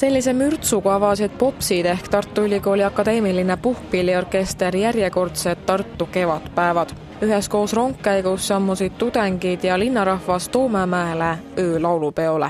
Sellise mürtsuga avasid popsid ehk Tartu Ülikooli akadeemiline puhkpilliorkester järjekordsed Tartu kevadpäevad. Üheskoos rongkäigus sammusid tudengid ja linnarahvas Toomemäele öölaulupeole.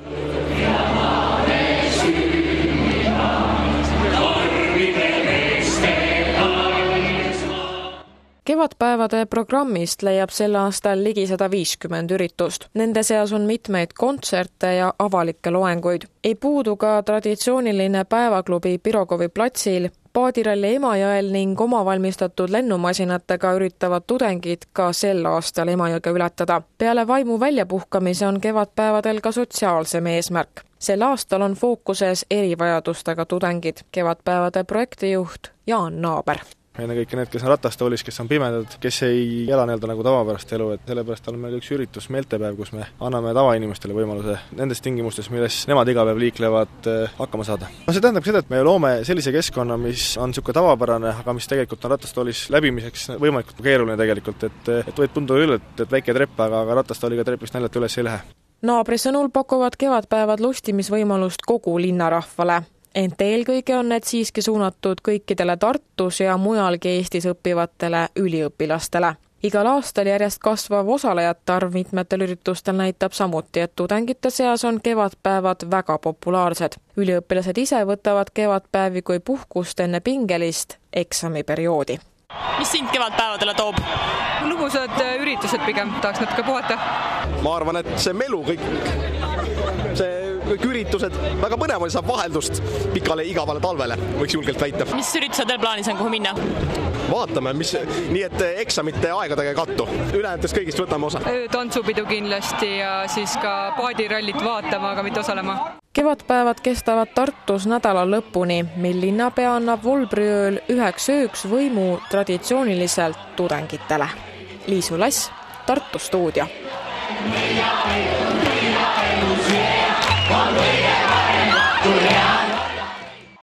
Kevadpäevade programmist leiab sel aastal ligi 150 üritust. Nende seas on mitmeid kontserte ja avalikke loenguid. Ei puudu ka traditsiooniline päevaklubi Pirogovi platsil, paadiralli Emajõel ning omavalmistatud lennumasinatega üritavad tudengid ka sel aastal Emajõge ületada. Peale vaimu väljapuhkamise on kevadpäevadel ka sotsiaalsem eesmärk. Sel aastal on fookuses erivajadustega tudengid, kevadpäevade projektijuht Jaan Naaber. Ennekõike need, kes on ratastoolis, kes on pimedad, kes ei ela nagu tavapärast elu, et sellepärast on meil üks üritus meeltepäev, kus me anname tavainimestele võimaluse nendes tingimustes, milles nemad iga päev liiklevad, hakkama saada. See tähendab seda, et me loome sellise keskkonna, mis on niisugune tavapärane, aga mis tegelikult on ratastoolis läbimiseks võimalikult keeruline tegelikult, et võib tunduda üle, et väike trepp, aga ratastooliga trepist naljalt üles ei lähe. Naabri sõnul pakuvad kevadpäevad lustimisvõimalust kogu linnarahvale. Ent eelkõige on need siiski suunatud kõikidele Tartus ja mujalgi Eestis õppivatele üliõpilastele. Igal aastal järjest kasvav osalejate arv mitmetel üritustel näitab samuti, et tudengite seas on kevadpäevad väga populaarsed. Üliõpilased ise võtavad kevadpäevi kui puhkust enne pingelist eksamiperioodi. Mis sind kevadpäevadele toob? Lugusad üritused pigem, tahaks natuke puhata. Ma arvan, et see melu kõik üritused, väga põnev saab vaheldust pikale igavale talvele, võiks julgelt väita. Mis üritused veel plaanis on, kuhu minna? Vaatame, nii et eksamite aegadega ei kattu. Ülejääntest kõigist võtame osa. Tantsupidu kindlasti ja siis ka paadirallit vaatama, aga mitte osalema. Kevadpäevad kestavad Tartus nädala lõpuni, mil linnapea annab Volbriööl 1 ööks võimu traditsiooniliselt tudengitele. Liisu Lass, Tartu stuudio.